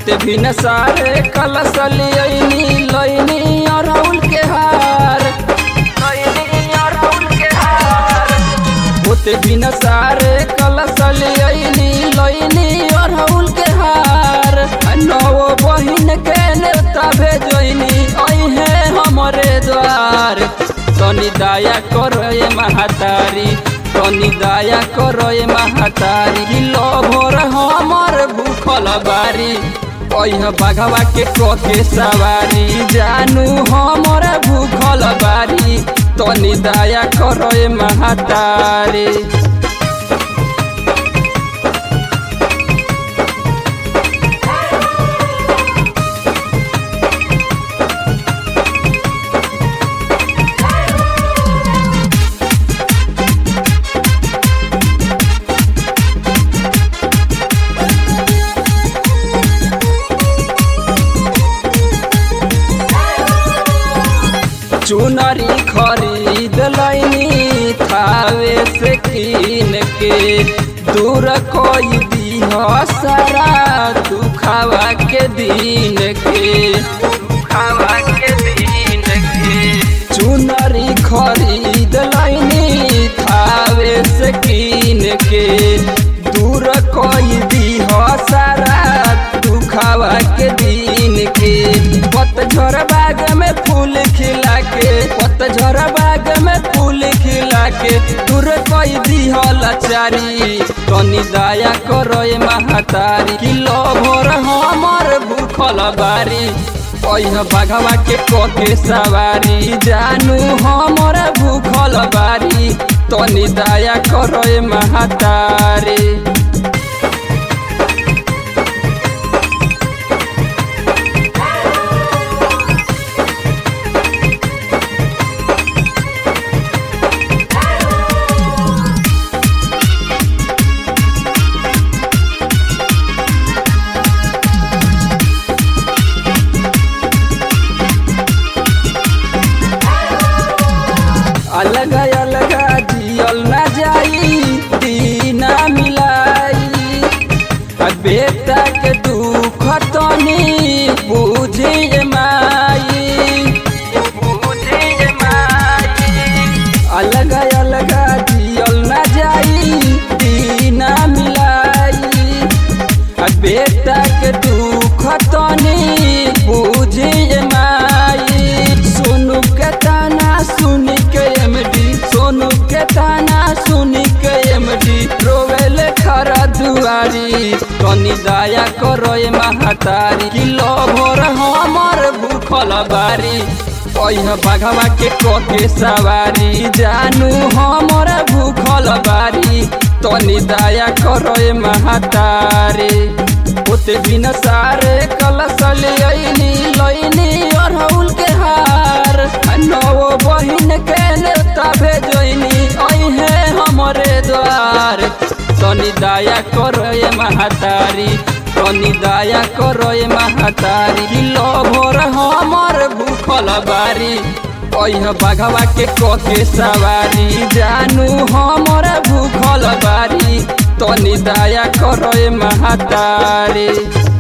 होते भी न सारे कलश लियनी लैनी अरहुल के हार, होते भी न सारे कलश लियनी लैनी अरहुल के हार। नौ बहिन के नेता भेजनी अहे हमरे द्वार। तनी दया करो ये महतारी, तनी दया करो ये महतारी। लोभर हमर भूखल बारी, ओह बाघवा के कोके सवारी। जानू हमर भूखल बारी, तनी दया करो ये महतारी। चुनरी खरीद लैनी थावे से कीन के, दूर कोई दीह सारा दुखावा के दिन के, दुखावा के दिन के। चुनरी खरीद लैनी थावे से कीन के, दूर कोई दीह सारा दुखावा के दिन के। पतझड़ बाग में फूल खिला के, पतझड़ बाग में फूल खिला के, दूर कोई दीह लाचारी। तनी दया करो ये महतारी, कि लोभर हमर भूखल बारी। ओह बाघवा के कोके सवारी। जानू हमर भूखल बारी, तनी दया करो ये महतारी। अलग अलग जियल न जाई दीना मिलाई, बेटा के दुख तनी बुझे माई, बुझे माई। अलग अलग जियल न जाई दीना मिलाई, बेटा के दुख तनी बुझे माई। सोनू के ताना सुन के एमडी, सोनू के ताना सुन के एमडी, रोवेले खरा दुआरी। तनी दया करो ये महतारी, कि लोभर हमर भूखल बारी। ओह बाघवा के कोके सवारी। जानू हमर भूखल बारी, तनी दया करो ये महतारी। होते भी न सारे कलश लियनी लैनी अरहुल के हार। नौ बहिन के नेता भेजनी अहे हमरे द्वार। तनी दया करो ये महतारी, तनी दया करो ये महतारी। लोभर हमर भूखल बारी, ओह बाघवा के कोके सवारी। जानू हमर भूखल बारी, तनी दया करो ये महतारी।